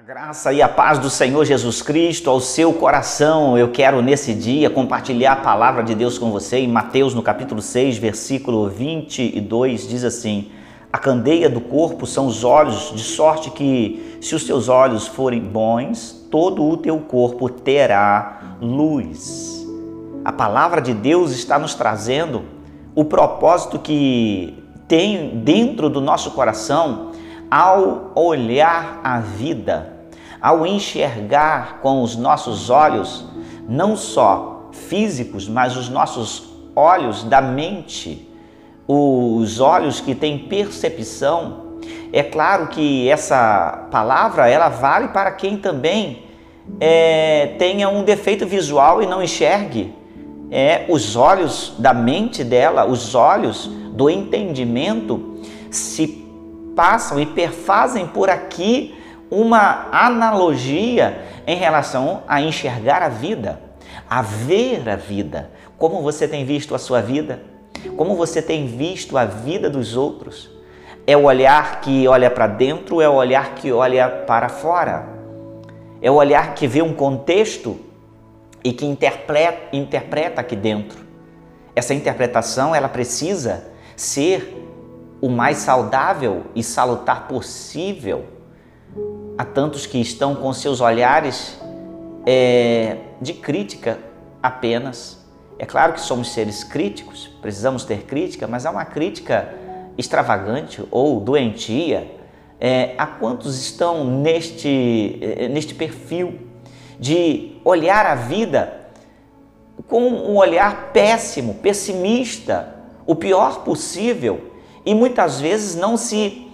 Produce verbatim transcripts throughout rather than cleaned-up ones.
Graça e a paz do Senhor Jesus Cristo ao seu coração. Eu quero nesse dia compartilhar a palavra de Deus com você. Em Mateus, no capítulo seis, versículo vinte e dois, diz assim: a candeia do corpo são os olhos, de sorte que, se os teus olhos forem bons, todo o teu corpo terá luz. A palavra de Deus está nos trazendo o propósito que tem dentro do nosso coração ao olhar a vida, ao enxergar com os nossos olhos, não só físicos, mas os nossos olhos da mente, os olhos que têm percepção. É claro que essa palavra ela vale para quem também é, tenha um defeito visual e não enxergue. É, os olhos da mente dela, os olhos do entendimento se passam e perfazem por aqui uma analogia em relação a enxergar a vida, a ver a vida. Como você tem visto a sua vida? Como você tem visto a vida dos outros? É o olhar que olha para dentro, é o olhar que olha para fora. É o olhar que vê um contexto e que interpreta, interpreta aqui dentro. Essa interpretação ela precisa ser o mais saudável e salutar possível. Há tantos que estão com seus olhares é, de crítica apenas. É claro que somos seres críticos, precisamos ter crítica, mas há uma crítica extravagante ou doentia. É, há quantos estão neste, neste perfil de olhar a vida com um olhar péssimo, pessimista, o pior possível, e muitas vezes não se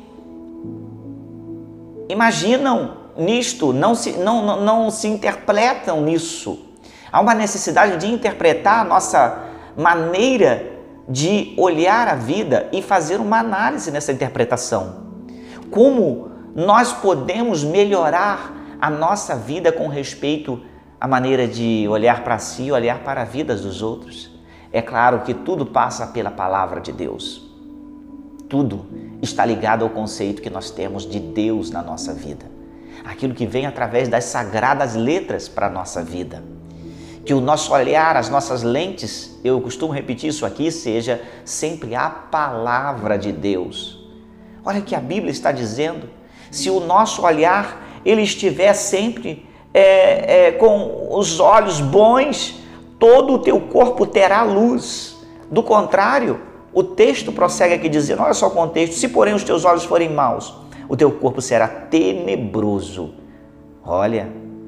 imaginam nisto, não se, não, não, não se interpretam nisso. Há uma necessidade de interpretar a nossa maneira de olhar a vida e fazer uma análise nessa interpretação. Como nós podemos melhorar a nossa vida com respeito à maneira de olhar para si e olhar para a vida dos outros. É claro que tudo passa pela palavra de Deus. Tudo está ligado ao conceito que nós temos de Deus na nossa vida. Aquilo que vem através das sagradas letras para a nossa vida. Que o nosso olhar, as nossas lentes, eu costumo repetir isso aqui, seja sempre a palavra de Deus. Olha o que a Bíblia está dizendo. Se o nosso olhar ele estiver sempre é, é, com os olhos bons, todo o teu corpo terá luz. Do contrário, o texto prossegue aqui dizendo, olha só o contexto, se porém os teus olhos forem maus, o teu corpo será tenebroso. Olha,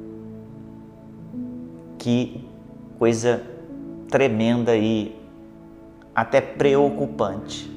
que coisa tremenda e até preocupante.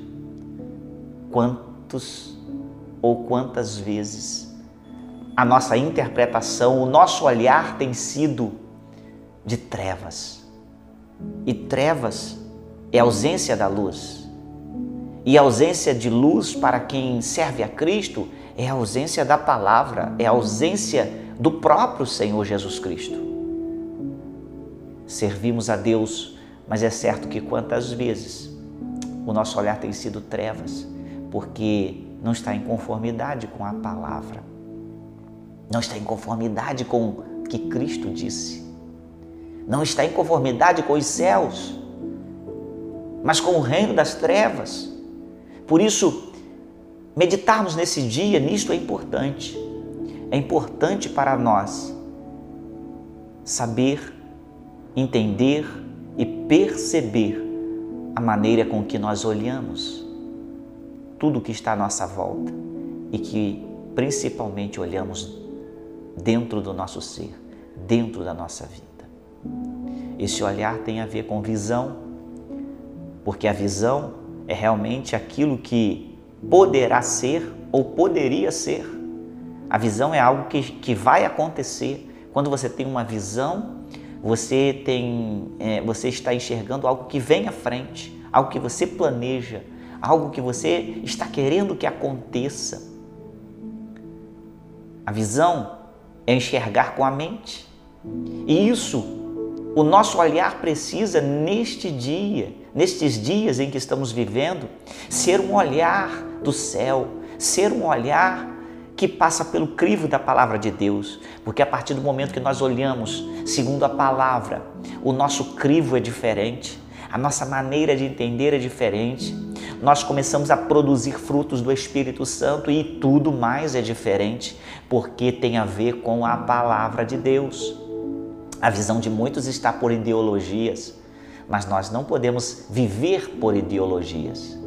Quantos ou quantas vezes a nossa interpretação, o nosso olhar tem sido de trevas. E trevas é a ausência da luz. E a ausência de luz para quem serve a Cristo é a ausência da palavra, é a ausência do próprio Senhor Jesus Cristo. Servimos a Deus, mas é certo que quantas vezes o nosso olhar tem sido trevas, porque não está em conformidade com a palavra, não está em conformidade com o que Cristo disse, não está em conformidade com os céus, mas com o reino das trevas. Por isso, meditarmos nesse dia, nisto é importante. É importante para nós saber, entender e perceber a maneira com que nós olhamos tudo que está à nossa volta e que principalmente olhamos dentro do nosso ser, dentro da nossa vida. Esse olhar tem a ver com visão, porque a visão é realmente aquilo que poderá ser ou poderia ser. A visão é algo que, que vai acontecer. Quando você tem uma visão, você, tem, é, você está enxergando algo que vem à frente, algo que você planeja, algo que você está querendo que aconteça. A visão é enxergar com a mente. E isso o nosso olhar precisa neste dia, nestes dias em que estamos vivendo, ser um olhar do céu, ser um olhar que passa pelo crivo da palavra de Deus, porque a partir do momento que nós olhamos segundo a palavra, o nosso crivo é diferente, a nossa maneira de entender é diferente, nós começamos a produzir frutos do Espírito Santo e tudo mais é diferente, porque tem a ver com a palavra de Deus. A visão de muitos está por ideologias, mas nós não podemos viver por ideologias.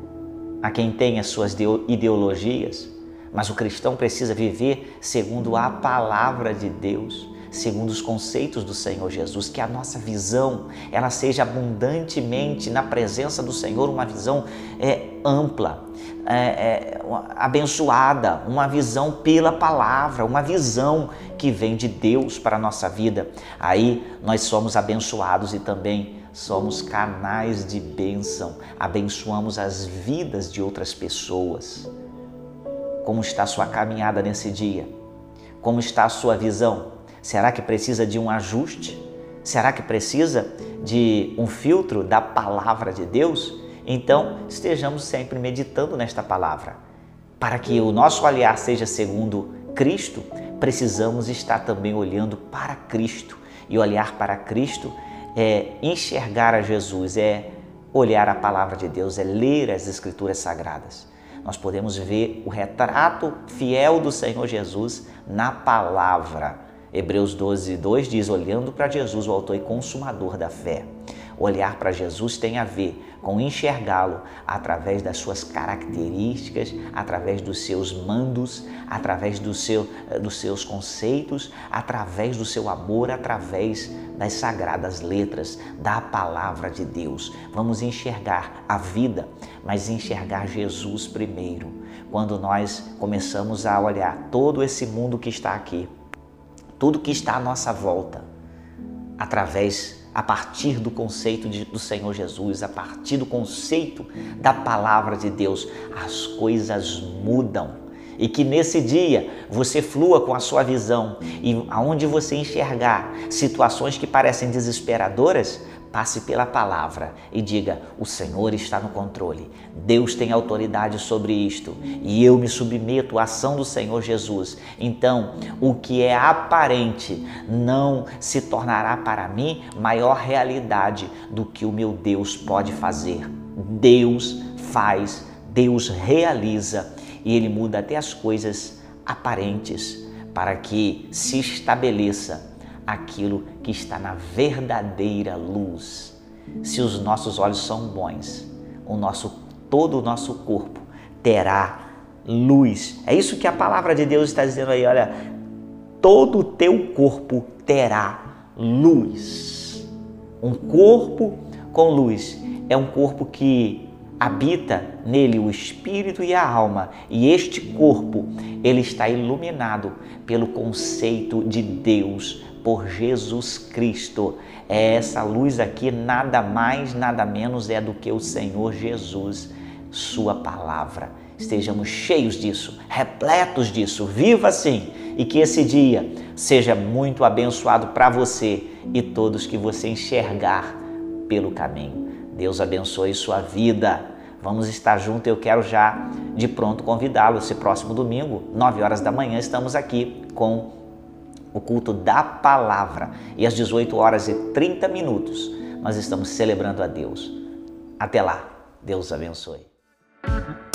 Há quem tenha suas ideologias, mas o cristão precisa viver segundo a palavra de Deus, segundo os conceitos do Senhor Jesus, que a nossa visão ela seja abundantemente na presença do Senhor, uma visão é, ampla, é, é, abençoada, uma visão pela palavra, uma visão que vem de Deus para a nossa vida. Aí nós somos abençoados e também somos canais de bênção, abençoamos as vidas de outras pessoas. Como está a sua caminhada nesse dia? Como está a sua visão? Será que precisa de um ajuste? Será que precisa de um filtro da palavra de Deus? Então, estejamos sempre meditando nesta palavra. Para que o nosso olhar seja segundo Cristo, precisamos estar também olhando para Cristo. E olhar para Cristo é enxergar a Jesus, é olhar a palavra de Deus, é ler as Escrituras Sagradas. Nós podemos ver o retrato fiel do Senhor Jesus na palavra. Hebreus doze, dois diz, olhando para Jesus, o autor e consumador da fé. Olhar para Jesus tem a ver com enxergá-lo através das suas características, através dos seus mandos, através do seu, dos seus conceitos, através do seu amor, através das sagradas letras da palavra de Deus. Vamos enxergar a vida, mas enxergar Jesus primeiro. Quando nós começamos a olhar todo esse mundo que está aqui, tudo que está à nossa volta, através, a partir do conceito de, do Senhor Jesus, a partir do conceito da palavra de Deus, as coisas mudam. E que nesse dia você flua com a sua visão e aonde você enxergar situações que parecem desesperadoras, passe pela palavra e diga, o Senhor está no controle, Deus tem autoridade sobre isto e eu me submeto à ação do Senhor Jesus. Então, o que é aparente não se tornará para mim maior realidade do que o meu Deus pode fazer. Deus faz, Deus realiza e Ele muda até as coisas aparentes para que se estabeleça aquilo que está na verdadeira luz. Se os nossos olhos são bons, o nosso, todo o nosso corpo terá luz. É isso que a palavra de Deus está dizendo aí, olha, todo o teu corpo terá luz. Um corpo com luz é um corpo que habita nele o espírito e a alma, e este corpo ele está iluminado pelo conceito de Deus, por Jesus Cristo. É essa luz aqui, nada mais, nada menos é do que o Senhor Jesus, sua palavra. Estejamos cheios disso, repletos disso, viva assim, e que esse dia seja muito abençoado para você e todos que você enxergar pelo caminho. Deus abençoe sua vida. Vamos estar juntos, eu quero já de pronto convidá-lo. Esse próximo domingo, nove horas da manhã, estamos aqui com o culto da palavra. E às dezoito horas e trinta minutos, nós estamos celebrando a Deus. Até lá, Deus abençoe.